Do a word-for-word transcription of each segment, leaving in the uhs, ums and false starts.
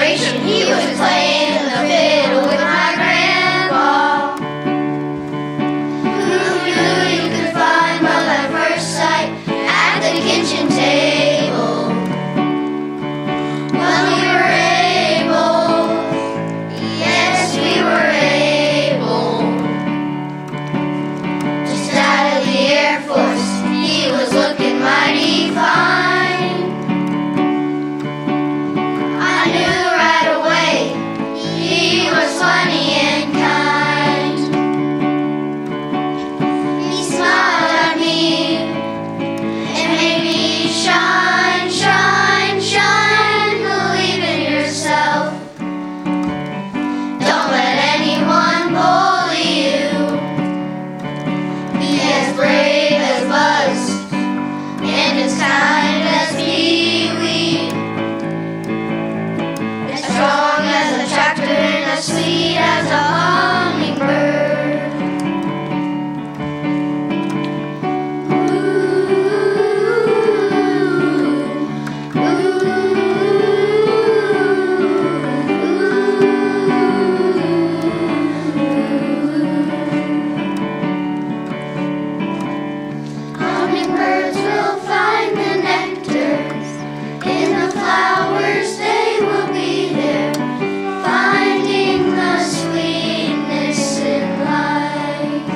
celebration. He was playing the fiddle with my grandpa. Who knew you could find love at first sight at the kitchen table? When we were able, yes, we were able. Just out of the Air Force, he was looking mighty fine. I knew right away he was funny and kind. He smiled at me and made me shine, shine, shine. Believe in yourself. Don't let anyone bully you. Be as brave as Buzz and as kind as Pee-wee. As strong as a tractor and as sweet as a hummingbird. Hummingbirds will find the nectars in the flowers, they will be there, finding the sweetness in life.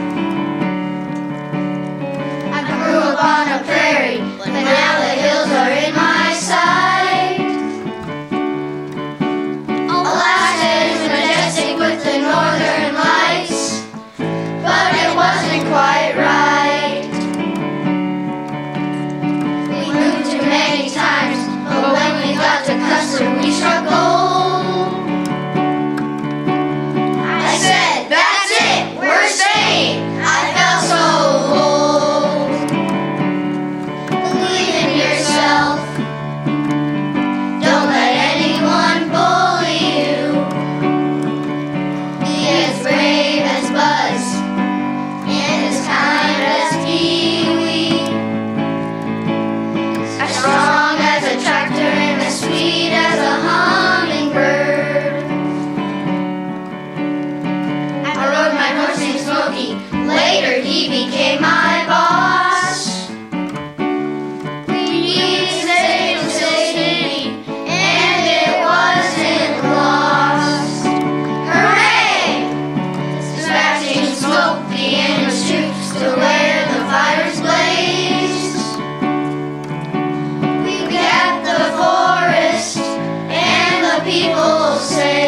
I grew up on a prairie, but now the hills are in my sight. Alaska is majestic with the northern lights, but it wasn't quite right. We moved too many times, but when we got to Custer, we struck gold. I said, that's it, we're staying. I felt so old. Believe in yourself. Don't let anyone bully you. Be as brave as Buzz and as kind as Pee-wee. As strong as a tractor and as sweet as a hummingbird. I rode my horse named Smokey. Later he became my boss. We needed Salem City, and it wasn't lost. Hooray! Dispatching Smokey and his troops to where the fires blazed. We kept the forest and the people safe.